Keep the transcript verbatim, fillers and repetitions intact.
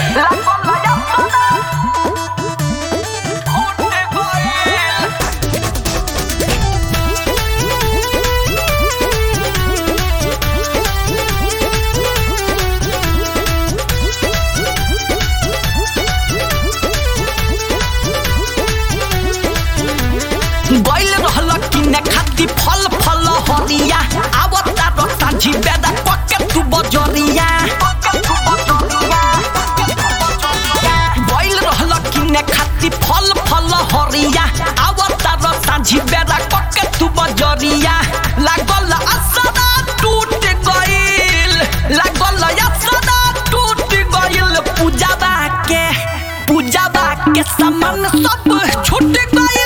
गइल रहल किने खाती फल फल हरिया आवता रता झिबेदा पके तू बजरिया गइल रहल किने खाती फल फल हरिया आवता रता झिबेदा पके तू बजरिया लागल असदा टूट गइल लागल असदा टूट गइल पूजाबा के पूजाबा के सामान सब छूट गइल